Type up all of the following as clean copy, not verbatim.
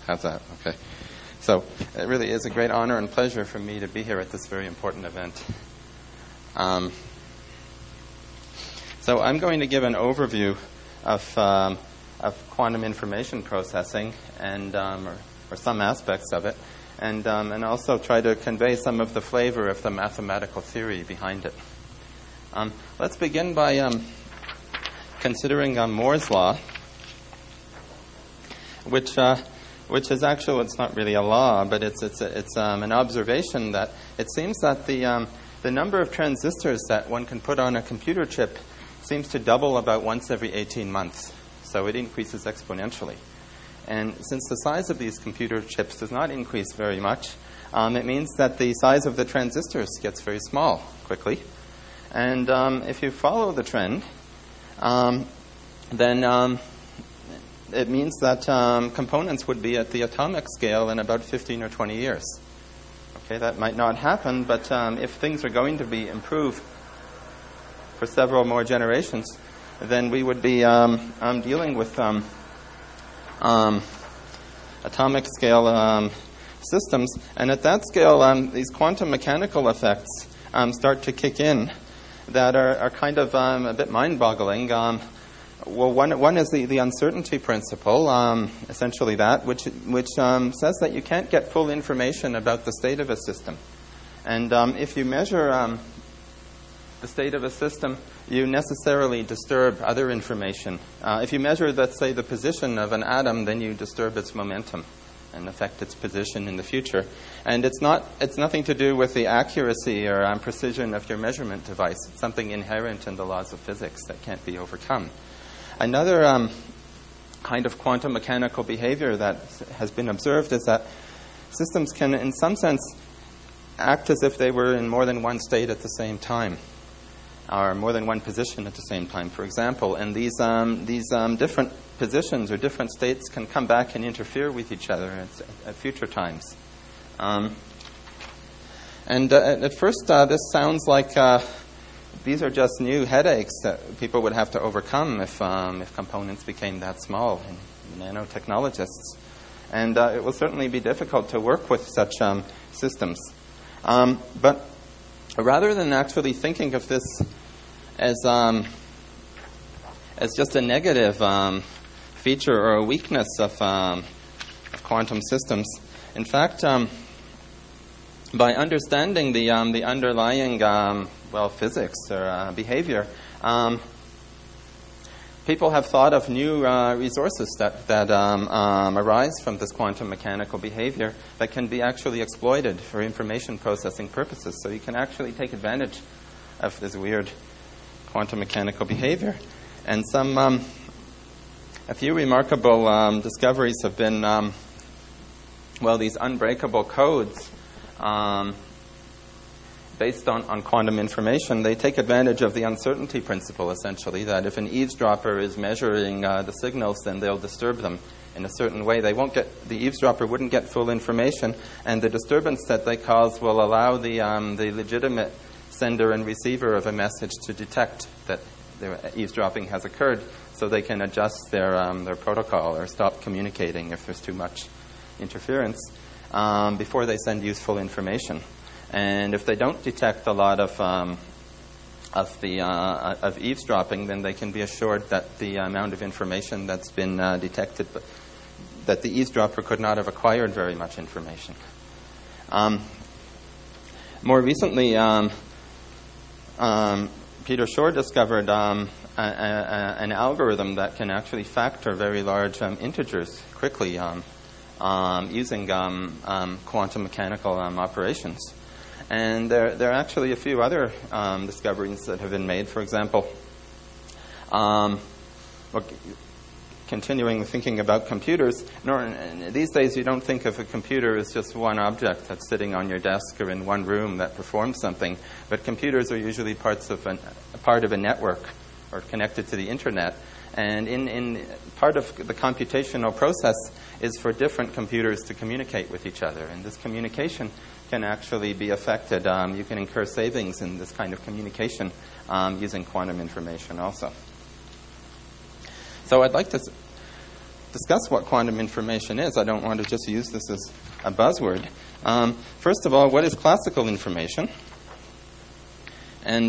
How's that? Okay. So it really is a great honor and pleasure for me to be here at this very important event. So I'm going to give an overview of quantum information processing and or some aspects of it, and also try to convey some of the flavor of the mathematical theory behind it. Let's begin by considering Moore's law, which is actually, it's not really a law, but it's an observation that it seems that the number of transistors that one can put on a computer chip seems to double about once every 18 months. So it increases exponentially. And since the size of these computer chips does not increase very much, it means that the size of the transistors gets very small quickly. And if you follow the trend, then it means that components would be at the atomic scale in about 15 or 20 years. Okay, that might not happen, but if things are going to be improved for several more generations, then we would be dealing with atomic scale systems. And at that scale, these quantum mechanical effects start to kick in that are kind of a bit mind-boggling. Well, one is the uncertainty principle, essentially that, which says that you can't get full information about the state of a system. And if you measure the state of a system, you necessarily disturb other information. If you measure, let's say, the position of an atom, then you disturb its momentum and affect its position in the future. And it's nothing to do with the accuracy or precision of your measurement device. It's something inherent in the laws of physics that can't be overcome. Another kind of quantum mechanical behavior that has been observed is that systems can, in some sense, act as if they were in more than one state at the same time, or more than one position at the same time, for example. And these different positions or different states can come back and interfere with each other at future times. At first, this sounds like these are just new headaches that people would have to overcome if components became that small in nanotechnologists. And it will certainly be difficult to work with such systems. But rather than actually thinking of this as just a negative feature or a weakness of quantum systems, in fact, by understanding the underlying physics or behavior, people have thought of new resources that arise from this quantum mechanical behavior that can be actually exploited for information processing purposes. So you can actually take advantage of this weird quantum mechanical behavior. And a few remarkable discoveries have been, these unbreakable codes based on quantum information. They take advantage of the uncertainty principle, essentially, that if an eavesdropper is measuring the signals, then they'll disturb them in a certain way. The eavesdropper wouldn't get full information, and the disturbance that they cause will allow the legitimate sender and receiver of a message to detect that their eavesdropping has occurred, so they can adjust their protocol or stop communicating if there's too much interference before they send useful information. And if they don't detect a lot of eavesdropping, then they can be assured that the amount of information that's been detected, that the eavesdropper could not have acquired very much information. More recently, Peter Shor discovered an algorithm that can actually factor very large integers quickly using quantum mechanical operations. And there are actually a few other discoveries that have been made. For example, continuing thinking about computers, these days you don't think of a computer as just one object that's sitting on your desk or in one room that performs something, but computers are usually part of a network or connected to the internet. And in part of the computational process is for different computers to communicate with each other. And this communication can actually be affected. You can incur savings in this kind of communication using quantum information also. So I'd like to discuss what quantum information is. I don't want to just use this as a buzzword. First of all, what is classical information? And,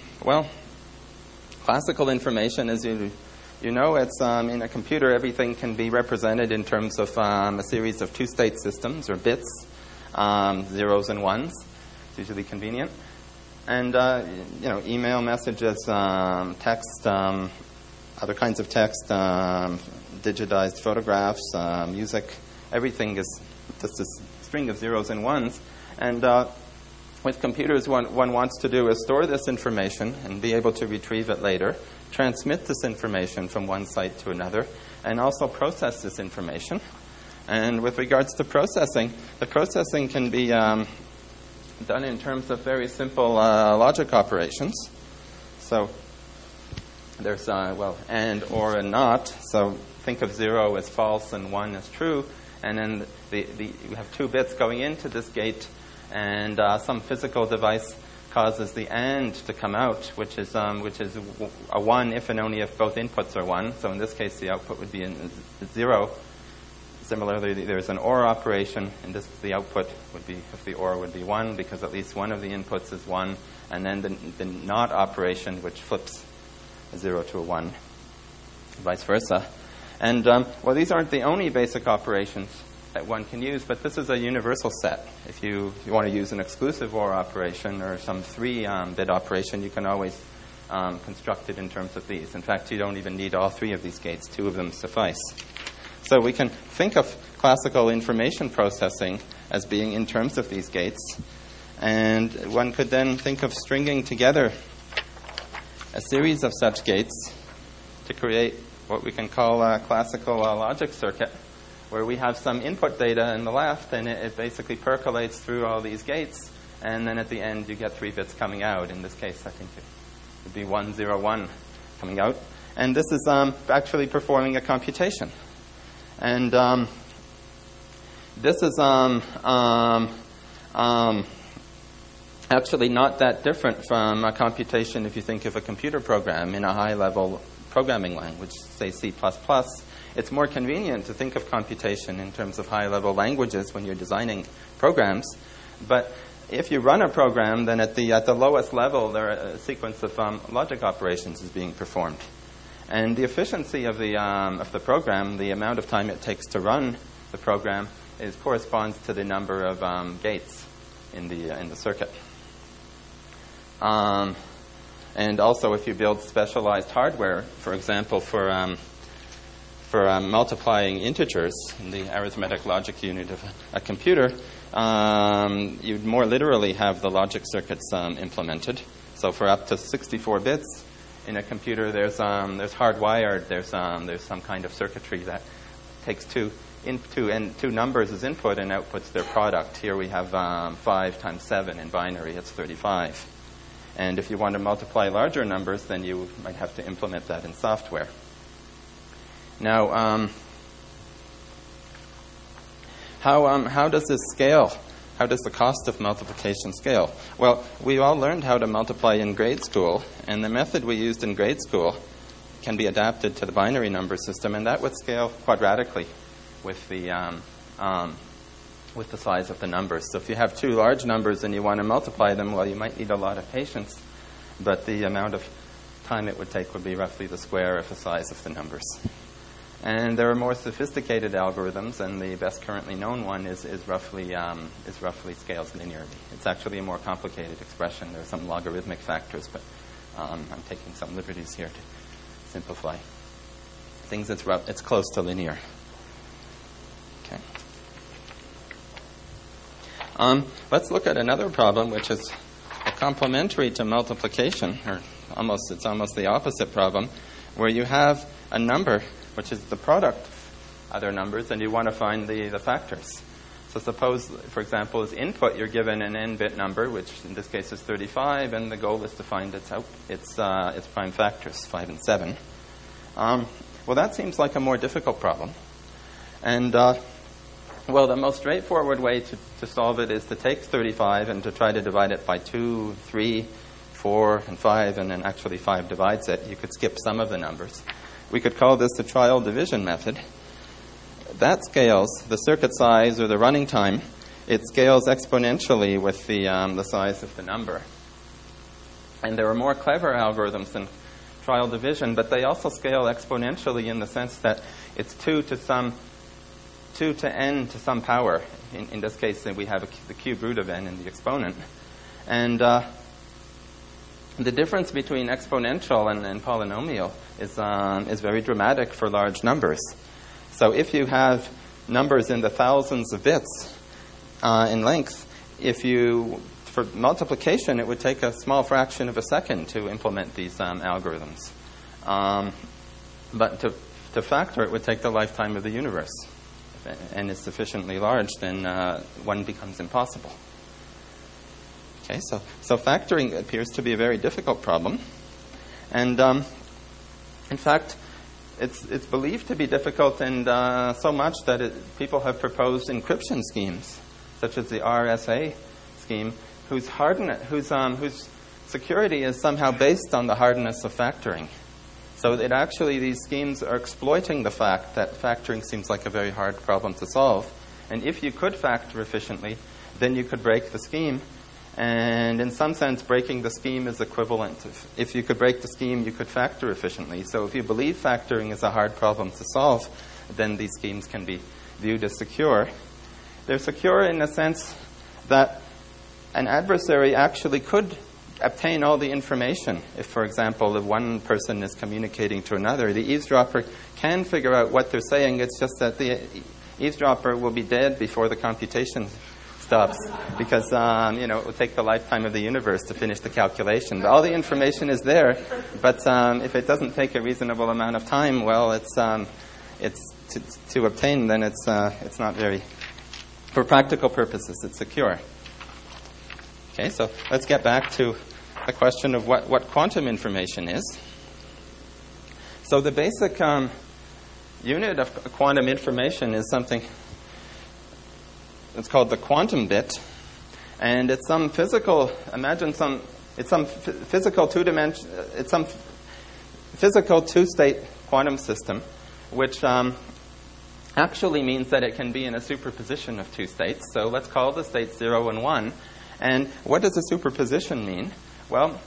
classical information, as you know, it's in a computer, everything can be represented in terms of a series of two-state systems, or bits, zeros and ones. It's usually convenient. And, email messages, text, other kinds of text, digitized photographs, music, everything is just a string of zeros and ones. And with computers, what one wants to do is store this information and be able to retrieve it later, transmit this information from one site to another, and also process this information. And with regards to processing, the processing can be done in terms of very simple logic operations. So there's, and, or, and not. So think of 0 as false and 1 as true. And then we have 2 bits going into this gate, and some physical device causes the AND to come out, which is a 1 if and only if both inputs are 1. So in this case, the output would be 0. Similarly, there's an OR operation, and the output would be, if the OR would be 1, because at least one of the inputs is 1, and then the NOT operation, which flips a 0 to a 1, vice versa. And, these aren't the only basic operations that one can use, but this is a universal set. If you want to use an exclusive OR operation or some 3-bit operation, you can always construct it in terms of these. In fact, you don't even need all 3 of these gates. 2 of them suffice. So we can think of classical information processing as being in terms of these gates. And one could then think of stringing together a series of such gates to create what we can call a classical logic circuit, where we have some input data on the left, and it basically percolates through all these gates, and then at the end you get 3 bits coming out. In this case, I think it would be 1, 0, 1 coming out. And this is actually performing a computation. And this is actually not that different from a computation if you think of a computer program in a high-level programming language, say C++. It's more convenient to think of computation in terms of high-level languages when you're designing programs. But if you run a program, then at the lowest level, there are a sequence of logic operations is being performed. And the efficiency of the program, the amount of time it takes to run the program, corresponds to the number of gates in the circuit. And also, if you build specialized hardware, for example, for multiplying integers in the arithmetic logic unit of a computer, you'd more literally have the logic circuits implemented. So for up to 64 bits in a computer, there's hardwired. There's some kind of circuitry that takes two numbers as input and outputs their product. Here we have 5 times 7 in binary. It's 35. And if you want to multiply larger numbers, then you might have to implement that in software. Now, how does this scale? How does the cost of multiplication scale? Well, we all learned how to multiply in grade school, and the method we used in grade school can be adapted to the binary number system, and that would scale quadratically with the size of the numbers. So if you have 2 large numbers and you want to multiply them, well, you might need a lot of patience, but the amount of time it would take would be roughly the square of the size of the numbers. And there are more sophisticated algorithms, and the best currently known one is roughly scales linearly. It's actually a more complicated expression. There are some logarithmic factors, but I'm taking some liberties here to simplify things. It's close to linear. Okay. Let's look at another problem, which is complementary to multiplication, or it's almost the opposite problem, where you have a number which is the product of other numbers, and you want to find the factors. So suppose, for example, as input, you're given an n-bit number, which in this case is 35, and the goal is to find its prime factors, 5 and 7. Well, that seems like a more difficult problem. And, the most straightforward way to solve it is to take 35 and to try to divide it by 2, 3, 4, and 5, and then actually 5 divides it. You could skip some of the numbers. We could call this the trial division method. that scales, the circuit size or the running time, it scales exponentially with the size of the number. And there are more clever algorithms than trial division, but they also scale exponentially in the sense that it's 2 to n to some power. In this case, we have the cube root of n in the exponent. And the difference between exponential and polynomial is very dramatic for large numbers. So if you have numbers in the thousands of bits in length, for multiplication, it would take a small fraction of a second to implement these algorithms. But to factor, it would take the lifetime of the universe. If n is sufficiently large, then one becomes impossible. Okay, so factoring appears to be a very difficult problem. And in fact, it's believed to be difficult, and so much that people have proposed encryption schemes, such as the RSA scheme, whose security is somehow based on the hardness of factoring. So these schemes are exploiting the fact that factoring seems like a very hard problem to solve. And if you could factor efficiently, then you could break the scheme. And in some sense, breaking the scheme is equivalent. If you could break the scheme, you could factor efficiently. So if you believe factoring is a hard problem to solve, then these schemes can be viewed as secure. They're secure in the sense that an adversary actually could obtain all the information. If, for example, if one person is communicating to another, the eavesdropper can figure out what they're saying. It's just that the eavesdropper will be dead before the computation stops, because it will take the lifetime of the universe to finish the calculation. All the information is there, but if it doesn't take a reasonable amount of time, well, it's to obtain. Then it's not very, for practical purposes, it's secure. Okay, so let's get back to the question of what quantum information is. So the basic unit of quantum information is something it's called the quantum bit, and it's some physical. It's some physical two-state quantum system, which actually means that it can be in a superposition of two states. So let's call the states 0 and 1. And what does a superposition mean? Well,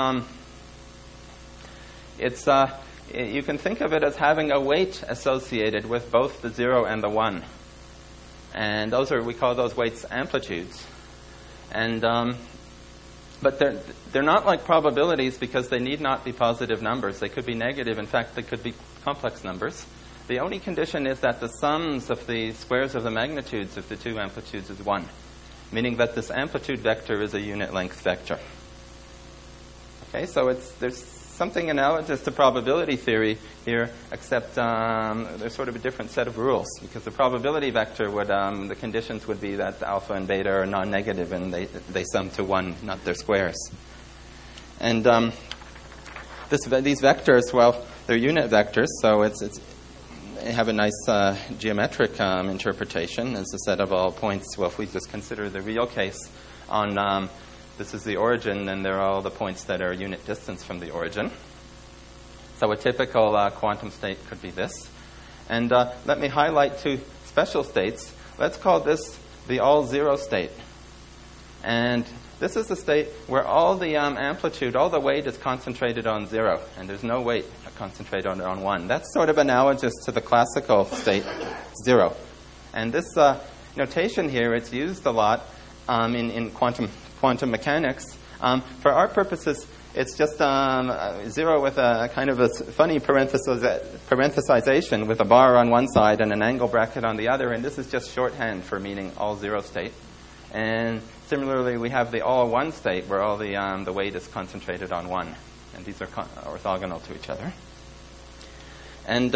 you can think of it as having a weight associated with both the 0 and the 1. And we call those weights amplitudes. And but they're not like probabilities, because they need not be positive numbers. They could be negative. In fact, they could be complex numbers. The only condition is that the sums of the squares of the magnitudes of the two amplitudes is 1, meaning that this amplitude vector is a unit length vector. Okay, so there's something analogous to probability theory here, except there's sort of a different set of rules, because the probability vector the conditions would be that alpha and beta are non-negative and they sum to 1, not their squares. And these vectors, well, they're unit vectors, so they have a nice geometric interpretation as a set of all points. Well, if we just consider the real case on this is the origin, and there are all the points that are unit distance from the origin. So a typical quantum state could be this. And let me highlight two special states. Let's call this the all-zero state. And this is the state where all the amplitude, all the weight is concentrated on 0, and there's no weight concentrated on 1. That's sort of analogous to the classical state 0. And this notation here, it's used a lot in quantum mechanics. For our purposes, it's just 0 with a kind of a funny parenthesization with a bar on one side and an angle bracket on the other, and this is just shorthand for meaning all-zero state. And similarly, we have the all-1 state where all the weight is concentrated on 1, and these are orthogonal to each other. And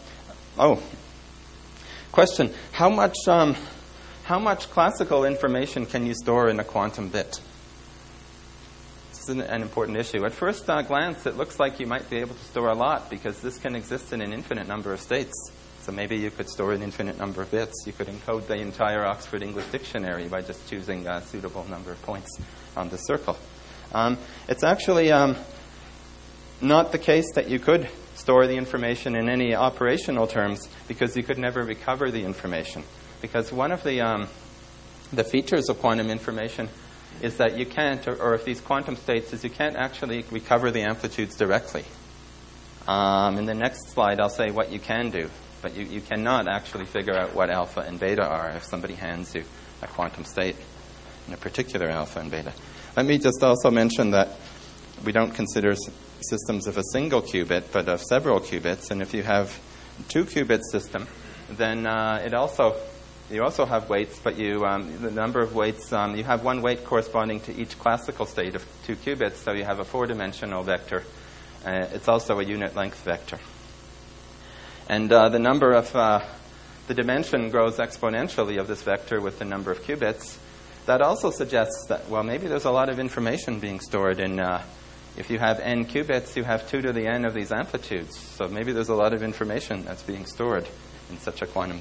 question: How much classical information can you store in a quantum bit? This is an important issue. At first glance, it looks like you might be able to store a lot, because this can exist in an infinite number of states. So maybe you could store an infinite number of bits. You could encode the entire Oxford English Dictionary by just choosing a suitable number of points on the circle. It's actually not the case that you could store the information in any operational terms because you could never recover the information. Because one of the features of quantum information is that you can't, or if these quantum states, is you can't actually recover the amplitudes directly. In the next slide, I'll say what you can do, but you cannot actually figure out what alpha and beta are if somebody hands you a quantum state in a particular alpha and beta. Let me just also mention that we don't consider systems of a single qubit, but of several qubits, and if you have a 2-qubit system, then you also have weights, but the number of weights, you have one weight corresponding to each classical state of 2 qubits, so you have a 4-dimensional vector. It's also a unit length vector. And the dimension grows exponentially of this vector with the number of qubits. That also suggests that, well, maybe there's a lot of information being stored in, if you have n qubits, you have 2 to the n of these amplitudes. So maybe there's a lot of information that's being stored in such a quantum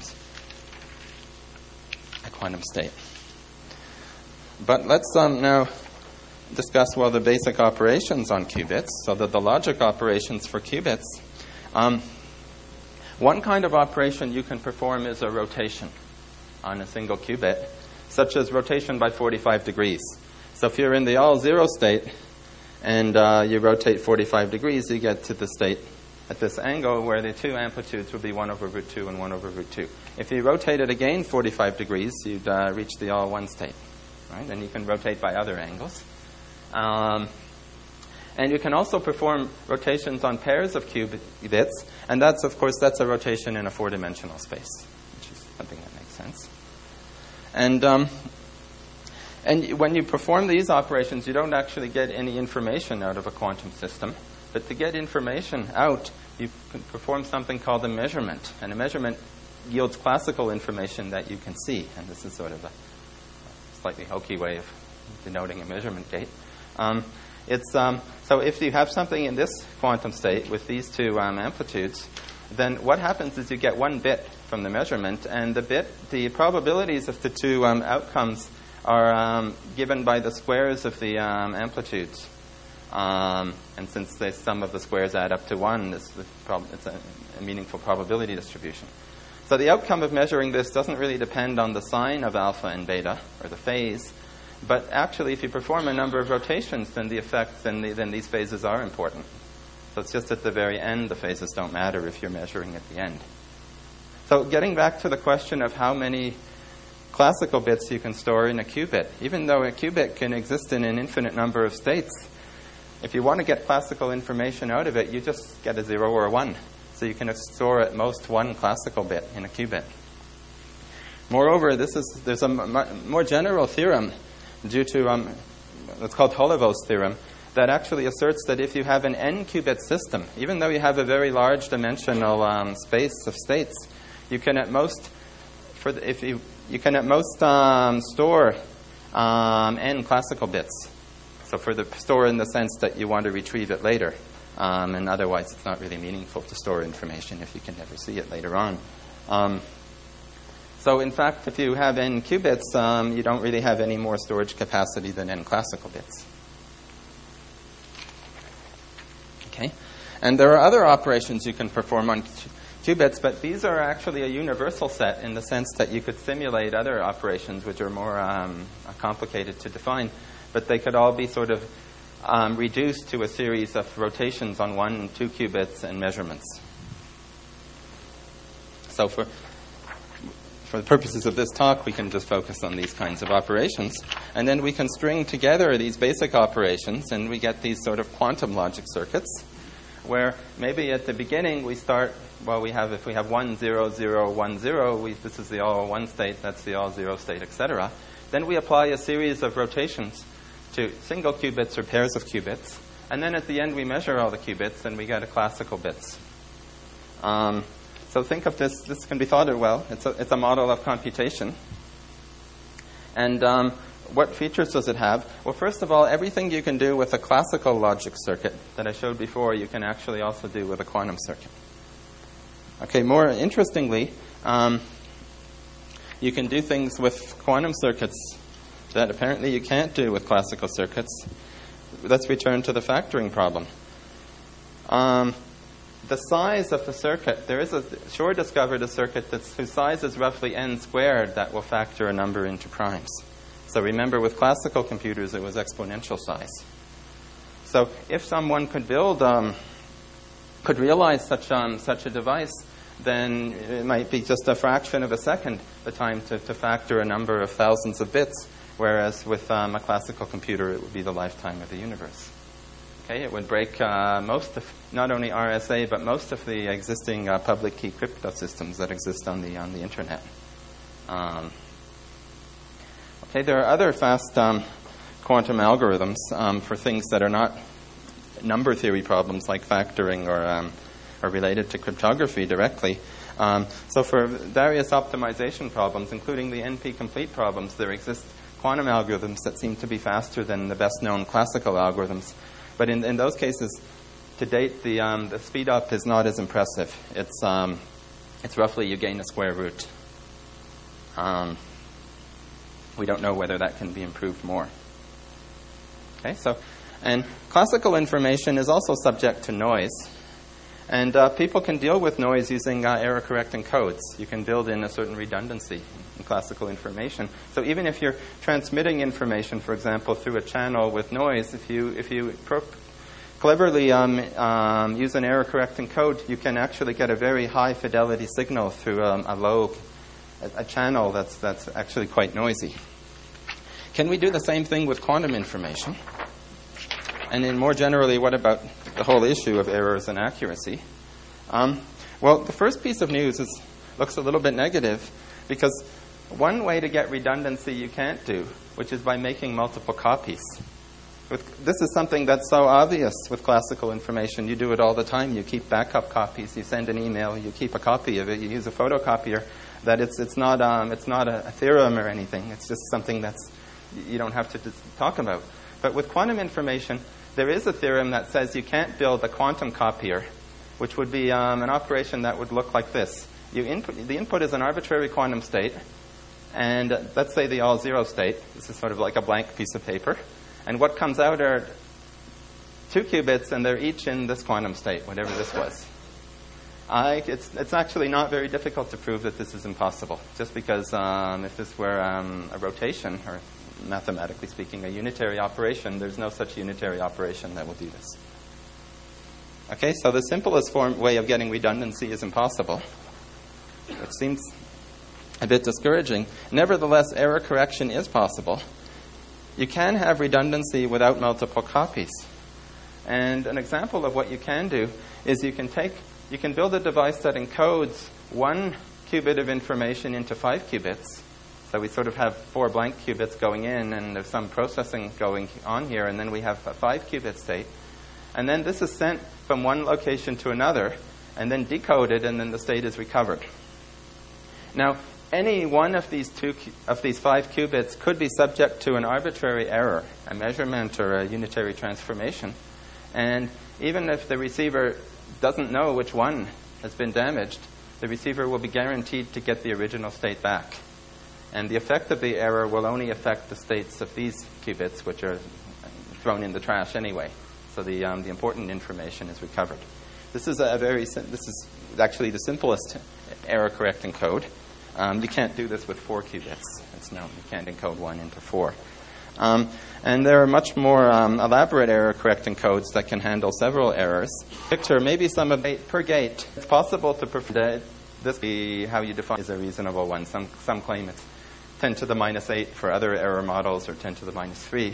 state. But let's now discuss, the basic operations on qubits, so that the logic operations for qubits. One kind of operation you can perform is a rotation on a single qubit, such as rotation by 45 degrees. So if you're in the all-zero state and you rotate 45 degrees, you get to the state at this angle where the 2 amplitudes would be 1 over root 2 and 1 over root 2. If you rotate it again 45 degrees, you'd reach the all-one state. Right? And you can rotate by other angles. And you can also perform rotations on pairs of qubits, and that's a rotation in a 4-dimensional space, which is something that makes sense. And when you perform these operations, you don't actually get any information out of a quantum system. But to get information out, you can perform something called a measurement. And a measurement yields classical information that you can see. And this is sort of a slightly hokey way of denoting a measurement gate. So if you have something in this quantum state with these 2 amplitudes, then what happens is you get 1 bit from the measurement, and the probabilities of the 2 outcomes are given by the squares of the amplitudes. And since the sum of the squares add up to 1, it's a meaningful probability distribution. So the outcome of measuring this doesn't really depend on the sign of alpha and beta, or the phase. But actually, if you perform a number of rotations, then then these phases are important. So it's just at the very end the phases don't matter if you're measuring at the end. So getting back to the question of how many classical bits you can store in a qubit, even though a qubit can exist in an infinite number of states, if you want to get classical information out of it, you just get a 0 or a 1. So you can store at most 1 classical bit in a qubit. Moreover, there's a more general theorem due to what's called Holivos theorem, that actually asserts that if you have an n-qubit system, even though you have a very large dimensional space of states, you can at most store n classical bits. So for the store in the sense that you want to retrieve it later, and otherwise it's not really meaningful to store information if you can never see it later on. So in fact, if you have n qubits, you don't really have any more storage capacity than n classical bits. Okay, and there are other operations you can perform on qubits, but these are actually a universal set in the sense that you could simulate other operations which are more complicated to define, but they could all be sort of reduced to a series of rotations on 1 and 2 qubits and measurements. So for the purposes of this talk, we can just focus on these kinds of operations. And then we can string together these basic operations, and we get these sort of quantum logic circuits, where maybe at the beginning we start, if we have 1, 0, 0, 1, 0, this is the all-one state, that's the all-zero state, etc. Then we apply a series of rotations to single qubits or pairs of qubits. And then at the end we measure all the qubits, and we get a classical bits. So think of this can be thought of, it's a model of computation. And what features does it have? Well, first of all, everything you can do with a classical logic circuit that I showed before, you can actually also do with a quantum circuit. Okay, more interestingly, you can do things with quantum circuits that apparently you can't do with classical circuits. Let's return to the factoring problem. the size of the circuit, Shor discovered a circuit whose size is roughly n squared that will factor a number into primes. So remember, with classical computers, it was exponential size. So if someone could realize such a device, then it might be just a fraction of a second the time to factor a number of thousands of bits, whereas with a classical computer, it would be the lifetime of the universe. Okay, it would break most of, not only RSA, but most of the existing public key crypto systems that exist on the internet. Okay, there are other fast quantum algorithms for things that are not number theory problems like factoring or related to cryptography directly. So for various optimization problems, including the NP-complete problems, there exist quantum algorithms that seem to be faster than the best-known classical algorithms. But in those cases, to date, the speed up is not as impressive. It's roughly you gain a square root. We don't know whether that can be improved more. Okay, and classical information is also subject to noise. And people can deal with noise using error-correcting codes. You can build in a certain redundancy in classical information. So even if you're transmitting information, for example, through a channel with noise, if you cleverly use an error-correcting code, you can actually get a very high-fidelity signal through a channel that's actually quite noisy. Can we do the same thing with quantum information? And then more generally, what about the whole issue of errors and accuracy? Well, the first piece of news looks a little bit negative, because one way to get redundancy you can't do, which is by making multiple copies. This is something that's so obvious with classical information. You do it all the time. You keep backup copies. You send an email. You keep a copy of it. You use a photocopier. That it's not a theorem or anything. It's just something you don't have to talk about. But with quantum information, there is a theorem that says you can't build a quantum copier, which would be an operation that would look like this. The input is an arbitrary quantum state, and let's say the all-zero state. This is sort of like a blank piece of paper. And what comes out are 2 qubits, and they're each in this quantum state, whatever this was. It's actually not very difficult to prove that this is impossible, just because if this were a rotation, or mathematically speaking, a unitary operation, there's no such unitary operation that will do this. Okay, so the simplest way of getting redundancy is impossible, which seems a bit discouraging. Nevertheless, error correction is possible. You can have redundancy without multiple copies. And an example of what you can do is you can build a device that encodes 1 qubit of information into 5 qubits. So we sort of have 4 blank qubits going in, and there's some processing going on here, and then we have a 5-qubit state. And then this is sent from one location to another, and then decoded, and then the state is recovered. Now, any one of these 5 qubits could be subject to an arbitrary error, a measurement or a unitary transformation. And even if the receiver doesn't know which one has been damaged, the receiver will be guaranteed to get the original state back. And the effect of the error will only affect the states of these qubits, which are thrown in the trash anyway. So the important information is recovered. This is actually the simplest error-correcting code. You can't do this with 4 qubits. It's known. You can't encode 1 into 4. And there are much more elaborate error-correcting codes that can handle several errors. Picture maybe some of 8 per gate. It's possible to perform this. How you define is a reasonable one. Some claim it's 10 to the minus 8 for other error models, or 10 to the minus 3.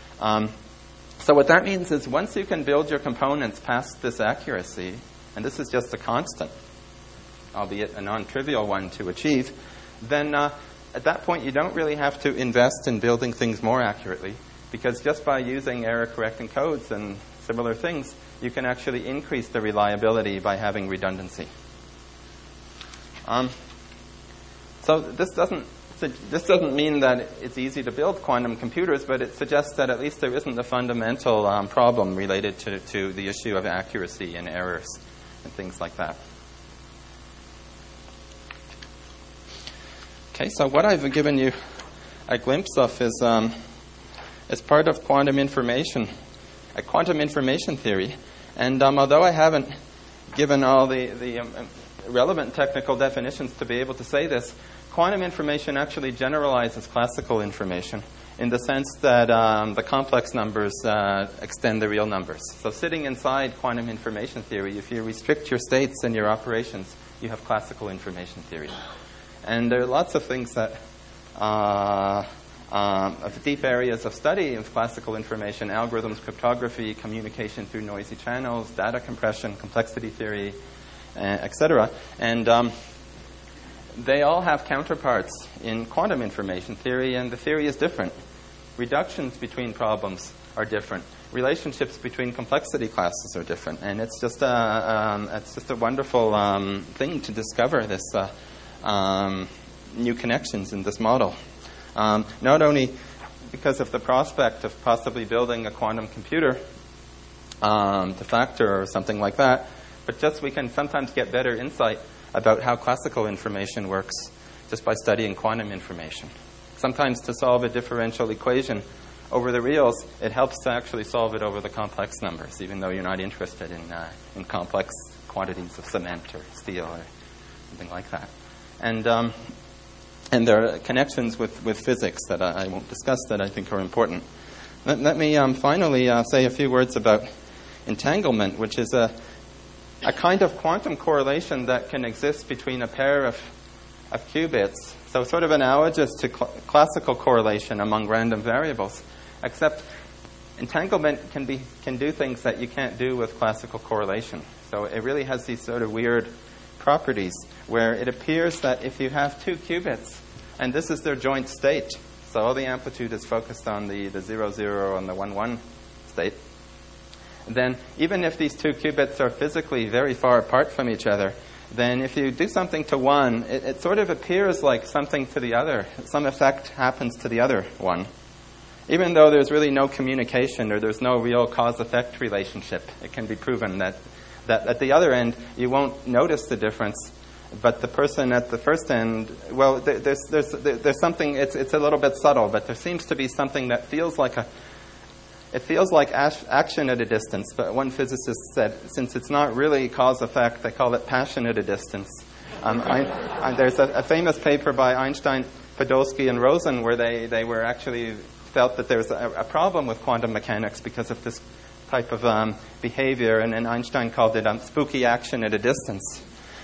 So what that means is once you can build your components past this accuracy, and this is just a constant, albeit a non-trivial one to achieve, then at that point you don't really have to invest in building things more accurately, because just by using error-correcting codes and similar things, you can actually increase the reliability by having redundancy. So this doesn't mean that it's easy to build quantum computers, but it suggests that at least there isn't a fundamental problem related to the issue of accuracy and errors and things like that. Okay, so what I've given you a glimpse of is part of quantum information, a quantum information theory. And although I haven't given all the relevant technical definitions to be able to say this, quantum information actually generalizes classical information in the sense that the complex numbers extend the real numbers. So sitting inside quantum information theory, if you restrict your states and your operations, you have classical information theory. And there are lots of things that of deep areas of study of classical information: algorithms, cryptography, communication through noisy channels, data compression, complexity theory, etc. And they all have counterparts in quantum information theory, and the theory is different. Reductions between problems are different. Relationships between complexity classes are different, and it's just a wonderful thing to discover this new connections in this model. Not only because of the prospect of possibly building a quantum computer de facto or something like that, but just we can sometimes get better insight about how classical information works just by studying quantum information. Sometimes to solve a differential equation over the reals, it helps to actually solve it over the complex numbers, even though you're not interested in complex quantities of cement or steel or something like that. And there are connections with physics that I won't discuss that I think are important. Let me finally say a few words about entanglement, which is a kind of quantum correlation that can exist between a pair of qubits. So sort of analogous to classical correlation among random variables, except entanglement can do things that you can't do with classical correlation. So it really has these sort of weird properties where it appears that if you have two qubits, and this is their joint state, so all the amplitude is focused on the 0, 0 and the 1, 1 state, then even if these two qubits are physically very far apart from each other, then if you do something to one, it sort of appears like something to the other. Some effect happens to the other one. Even though there's really no communication or there's no real cause-effect relationship, it can be proven that at the other end you won't notice the difference, but the person at the first end, well, there's something. It's a little bit subtle, but there seems to be something that feels like action at a distance. But one physicist said, since it's not really cause-effect, they call it passion at a distance. There's a famous paper by Einstein, Podolsky, and Rosen where they were actually felt that there's a problem with quantum mechanics because of this type of behavior, and Einstein called it spooky action at a distance.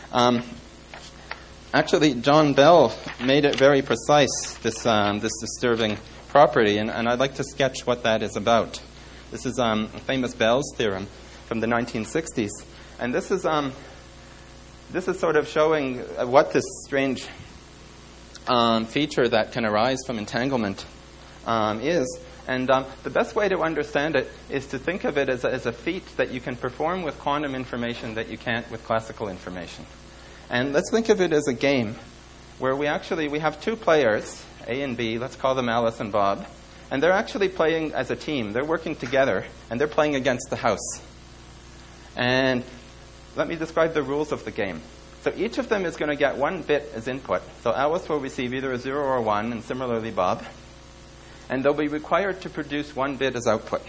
Actually, John Bell made it very precise, this disturbing property, and I'd like to sketch what that is about. This is a famous Bell's theorem from the 1960s, and this is sort of showing what this strange feature that can arise from entanglement is. And the best way to understand it is to think of it as a feat that you can perform with quantum information that you can't with classical information. And let's think of it as a game where we have two players, A and B, let's call them Alice and Bob, and they're actually playing as a team. They're working together, and they're playing against the house. And let me describe the rules of the game. So each of them is going to get one bit as input. So Alice will receive either a 0 or a 1, and similarly Bob. And they'll be required to produce one bit as output.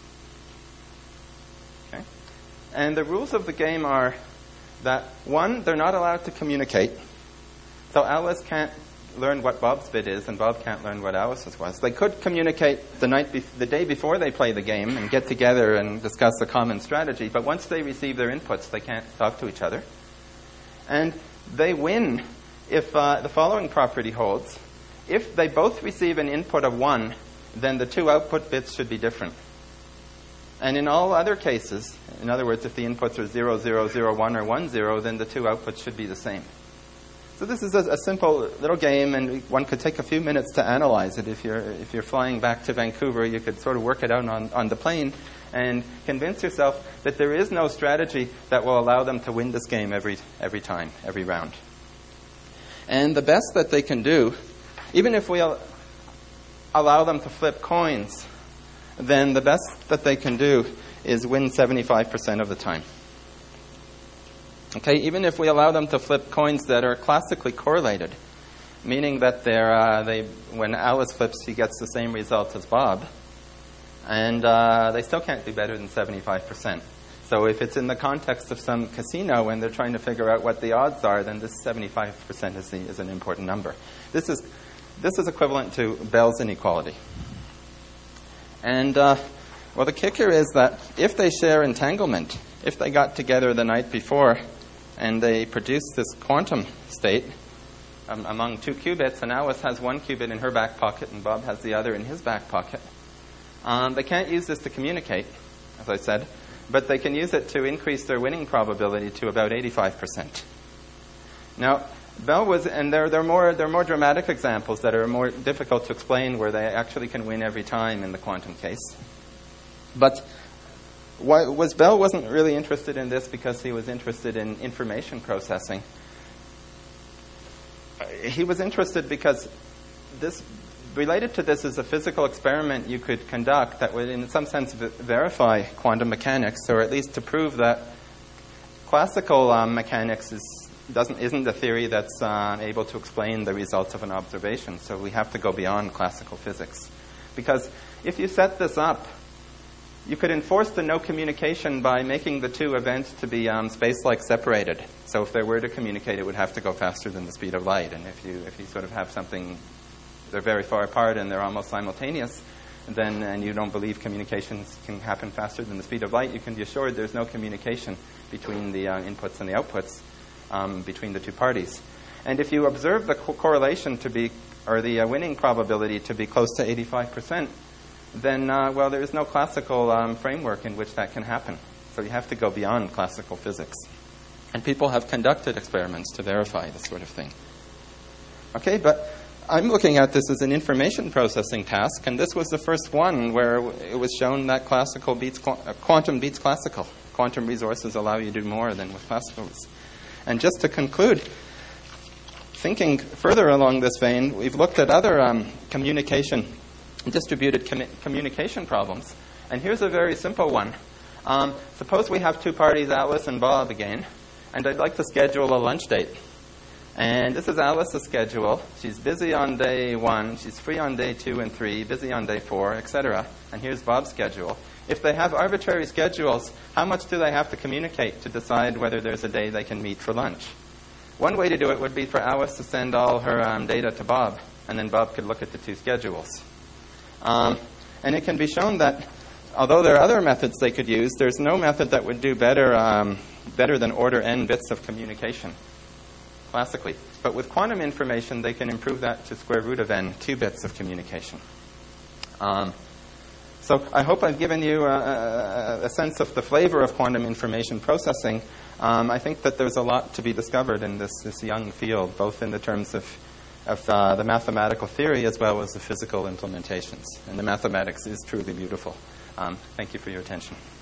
Okay? And the rules of the game are that, one, they're not allowed to communicate. So Alice can't learn what Bob's bit is, and Bob can't learn what Alice's was. They could communicate the day before they play the game and get together and discuss a common strategy, but once they receive their inputs, they can't talk to each other. And they win if the following property holds. If they both receive an input of 1, then the two output bits should be different. And in all other cases, in other words, if the inputs are 0, 0, 0, 1, or 1, 0, then the two outputs should be the same. So this is a simple little game, and one could take a few minutes to analyze it. If you're flying back to Vancouver, you could sort of work it out on the plane and convince yourself that there is no strategy that will allow them to win this game every time, every round. And the best that they can do, even if we allow them to flip coins, then the best that they can do is win 75% of the time. Okay, even if we allow them to flip coins that are classically correlated, meaning that when Alice flips, she gets the same result as Bob, and they still can't do better than 75%. So if it's in the context of some casino and they're trying to figure out what the odds are, then this 75% is an important number. This is equivalent to Bell's inequality. And, well, the kicker is that if they share entanglement, if they got together the night before and they produce this quantum state among two qubits, and Alice has one qubit in her back pocket and Bob has the other in his back pocket, they can't use this to communicate, as I said, but they can use it to increase their winning probability to about 85%. Now, Bell was, and there are more dramatic examples that are more difficult to explain where they actually can win every time in the quantum case. But Bell wasn't really interested in this because he was interested in information processing. He was interested because this, related to this, is a physical experiment you could conduct that would, in some sense, verify quantum mechanics, or at least to prove that classical mechanics isn't a theory that's able to explain the results of an observation. So we have to go beyond classical physics. Because if you set this up, you could enforce the no communication by making the two events to be space-like separated. So if they were to communicate, it would have to go faster than the speed of light. And if you sort of have something, they're very far apart and they're almost simultaneous, then, and you don't believe communications can happen faster than the speed of light, you can be assured there's no communication between the inputs and the outputs between the two parties. And if you observe the correlation to be, or the winning probability to be close to 85%, then, well, there is no classical framework in which that can happen. So you have to go beyond classical physics. And people have conducted experiments to verify this sort of thing. Okay, but I'm looking at this as an information processing task, and this was the first one where it was shown that classical beats quantum beats classical. Quantum resources allow you to do more than with classicals. And just to conclude, thinking further along this vein, we've looked at other distributed communication problems. And here's a very simple one. Suppose we have two parties, Alice and Bob again, and I'd like to schedule a lunch date. And this is Alice's schedule. She's busy on day 1, she's free on day 2 and 3, busy on day 4, etc. And here's Bob's schedule. If they have arbitrary schedules, how much do they have to communicate to decide whether there's a day they can meet for lunch? One way to do it would be for Alice to send all her data to Bob, and then Bob could look at the two schedules. And it can be shown that although there are other methods they could use, there's no method that would do better than order n bits of communication, classically. But with quantum information, they can improve that to square root of n, 2 bits of communication. So I hope I've given you a sense of the flavor of quantum information processing. I think that there's a lot to be discovered in this young field, both in the terms of the mathematical theory as well as the physical implementations. And the mathematics is truly beautiful. Thank you for your attention.